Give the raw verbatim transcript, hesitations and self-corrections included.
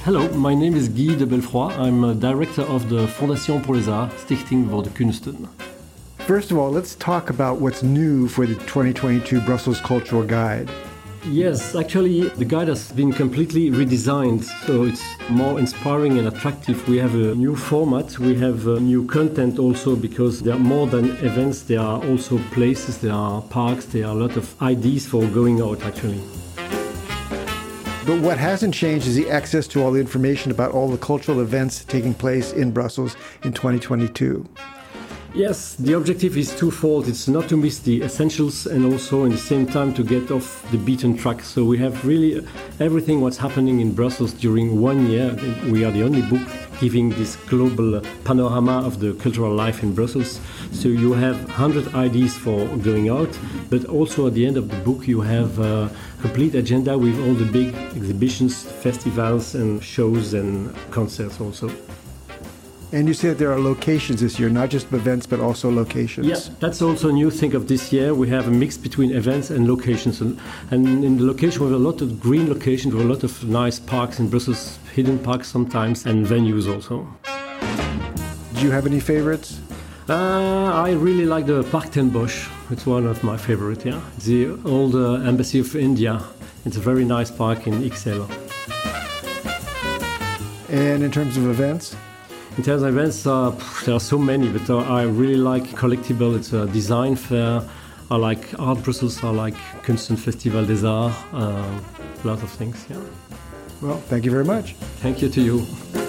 Hello, my name is Guy de Belfroy. I'm a director of the Fondation pour les Arts, Stichting voor de Kunsten. First of all, let's talk about what's new for the twenty twenty-two Brussels Cultural Guide. Yes, actually, the guide has been completely redesigned, so it's more inspiring and attractive. We have a new format, we have a new content also, because there are more than events, there are also places, there are parks, there are a lot of ideas for going out, actually. But what hasn't changed is the access to all the information about all the cultural events taking place in Brussels in twenty twenty-two. Yes, the objective is twofold. It's not to miss the essentials and also in the same time to get off the beaten track. So we have really everything what's happening in Brussels during one year. We are the only book giving this global panorama of the cultural life in Brussels. So you have one hundred ideas for going out, but also at the end of the book you have a complete agenda with all the big exhibitions, festivals and shows and concerts also. And you said there are locations this year, not just events, but also locations. Yeah, that's also a new thing of this year. We have a mix between events and locations. And, and in the location, we have a lot of green locations, we have a lot of nice parks in Brussels, hidden parks sometimes, and venues also. Do you have any favorites? Uh, I really like the Parc ten Bosch. It's one of my favorites, yeah. The old uh, Embassy of India. It's a very nice park in Ixelles. And in terms of events? In terms of events, uh, there are so many, but uh, I really like Collectible. It's a design fair. I like Art Brussels. I like Kunsten Festival des Arts. Uh, a lot of things, yeah. Well, thank you very much. Thank you to you.